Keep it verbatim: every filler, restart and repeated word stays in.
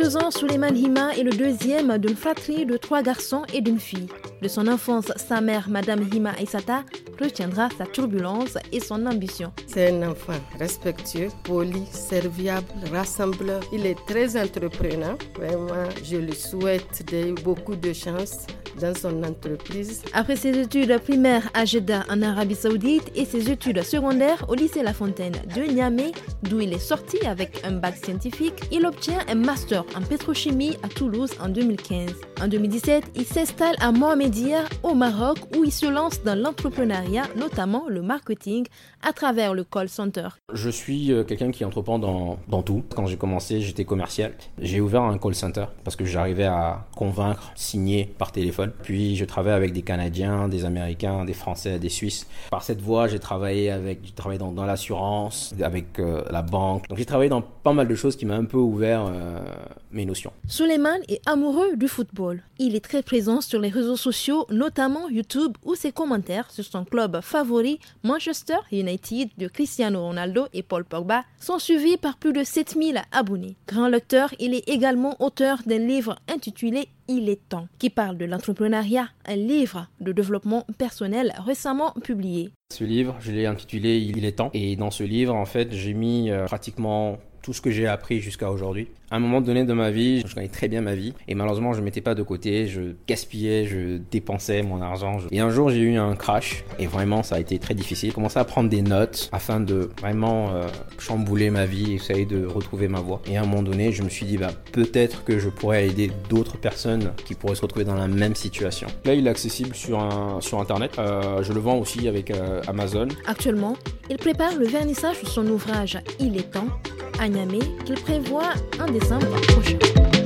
vingt-deux ans, Souleymane Hima est le deuxième d'une fratrie de trois garçons et d'une fille. De son enfance, sa mère, Madame Hima Aïssata, retiendra sa turbulence et son ambition. C'est un enfant respectueux, poli, serviable, rassembleur. Il est très entrepreneur. Vraiment, je lui souhaite de, beaucoup de chance dans son entreprise. Après ses études primaires à Jeddah en Arabie Saoudite et ses études secondaires au lycée La Fontaine de Niamey, d'où il est sorti avec un bac scientifique, il obtient un master en pétrochimie à Toulouse en deux mille quinze. En deux mille dix-sept, il s'installe à Mohamedia au Maroc où il se lance dans l'entrepreneuriat, notamment le marketing à travers le call center. Je suis quelqu'un qui entreprend dans, dans tout. Quand j'ai commencé, j'étais commercial. J'ai ouvert un call center parce que j'arrivais à convaincre, signer par téléphone. Puis je travaille avec des Canadiens, des Américains, des Français, des Suisses. Par cette voie, j'ai travaillé avec, j'ai travaillé dans, dans l'assurance, avec euh, la banque. Donc j'ai travaillé dans pas mal de choses qui m'ont un peu ouvert euh, mes notions. Souleymane est amoureux du football. Il est très présent sur les réseaux sociaux, notamment YouTube, où ses commentaires sur son club favori, Manchester United de Cristiano Ronaldo et Paul Pogba, sont suivis par plus de sept mille abonnés. Grand lecteur, il est également auteur d'un livre intitulé Il est temps, qui parle de l'entrepreneuriat, un livre de développement personnel récemment publié. Ce livre, je l'ai intitulé Il est temps. Et dans ce livre, en fait, j'ai mis euh, pratiquement tout ce que j'ai appris jusqu'à aujourd'hui. À un moment donné de ma vie, je connais très bien ma vie et malheureusement je ne mettais pas de côté, je gaspillais, je dépensais mon argent. Et un jour j'ai eu un crash et vraiment ça a été très difficile. J'ai commencé à prendre des notes afin de vraiment euh, chambouler ma vie et essayer de retrouver ma voie. Et à un moment donné, je me suis dit bah, peut-être que je pourrais aider d'autres personnes qui pourraient se retrouver dans la même situation. Là il est accessible sur, un, sur internet, euh, je le vends aussi avec euh, Amazon. Actuellement, il prépare le vernissage de son ouvrage Il est temps à Niamey qu'il prévoit en décembre prochain.